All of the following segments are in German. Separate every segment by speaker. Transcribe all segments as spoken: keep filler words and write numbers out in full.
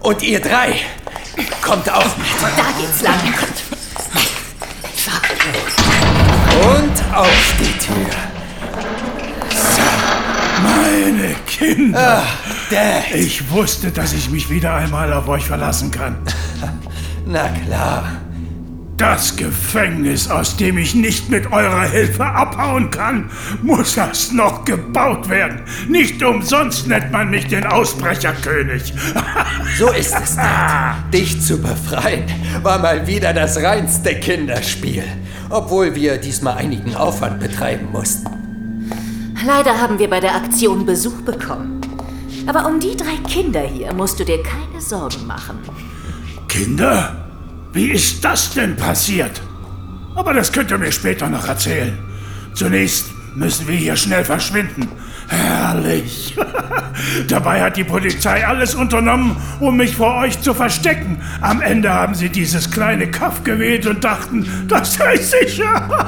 Speaker 1: Und ihr drei, kommt auch mit.
Speaker 2: Da geht's lang.
Speaker 1: Und auf die Tür.
Speaker 3: Meine Kinder!
Speaker 1: Ach, Dad.
Speaker 3: Ich wusste, dass ich mich wieder einmal auf euch verlassen kann.
Speaker 1: Na klar.
Speaker 3: Das Gefängnis, aus dem ich nicht mit eurer Hilfe abhauen kann, muss erst noch gebaut werden. Nicht umsonst nennt man mich den Ausbrecherkönig.
Speaker 1: So ist es, Dad. Dich zu befreien, war mal wieder das reinste Kinderspiel. Obwohl wir diesmal einigen Aufwand betreiben mussten.
Speaker 2: Leider haben wir bei der Aktion Besuch bekommen. Aber um die drei Kinder hier musst du dir keine Sorgen machen.
Speaker 3: Kinder? Wie ist das denn passiert? Aber das könnt ihr mir später noch erzählen. Zunächst müssen wir hier schnell verschwinden. Herrlich. Dabei hat die Polizei alles unternommen, um mich vor euch zu verstecken. Am Ende haben sie dieses kleine Kaff gewählt und dachten, das sei sicher.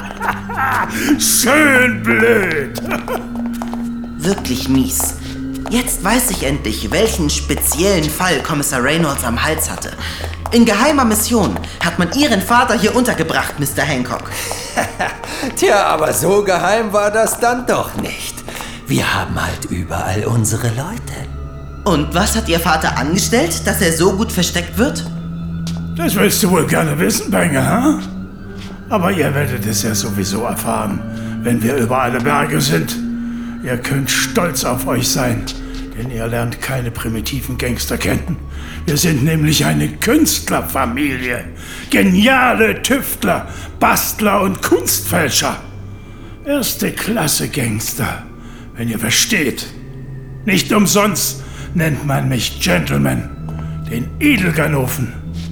Speaker 3: Schön blöd.
Speaker 4: Wirklich mies. Jetzt weiß ich endlich, welchen speziellen Fall Kommissar Reynolds am Hals hatte. In geheimer Mission hat man Ihren Vater hier untergebracht, Mister Hancock.
Speaker 1: Tja, aber so geheim war das dann doch nicht. Wir haben halt überall unsere Leute.
Speaker 4: Und was hat Ihr Vater angestellt, dass er so gut versteckt wird?
Speaker 3: Das willst du wohl gerne wissen, Benge, ha? Aber ihr werdet es ja sowieso erfahren, wenn wir über alle Berge sind. Ihr könnt stolz auf euch sein, denn ihr lernt keine primitiven Gangster kennen. Wir sind nämlich eine Künstlerfamilie. Geniale Tüftler, Bastler und Kunstfälscher. Erste Klasse Gangster, wenn ihr versteht. Nicht umsonst nennt man mich Gentleman, den Edelganoven.